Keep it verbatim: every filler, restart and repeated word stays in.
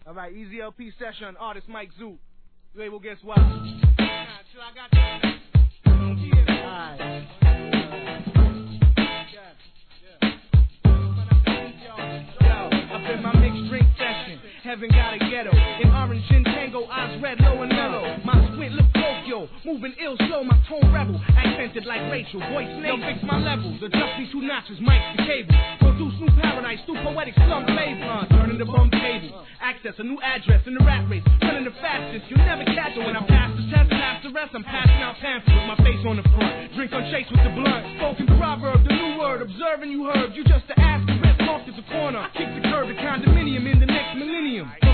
All right, Easy L P session, artist Mike Zoo. Label Guess Why. I got that. Alright. Up in my mixed drink session, heaven got a ghetto. In orange and tango, eyes red, low and mellow. My squint look Tokyo, moving ill slow, my tone rebel. Accented like Rachel, voice nasal. Fix my levels, adjust me two notches, mics to cable. Produce new paradise, through poetic slump flavor. Uh, turning the bum tables, access a new address in the rat race. Running the fastest, you'll never catch it. When I pass the test, pass the rest, I'm passing out pamphlets with my face on the front. Drink on chase with the blunt. Spoken proverb, the new word, observing you heard. You just the ass, the rest marked at the corner. I kick the curb, the condominium in the next millennium.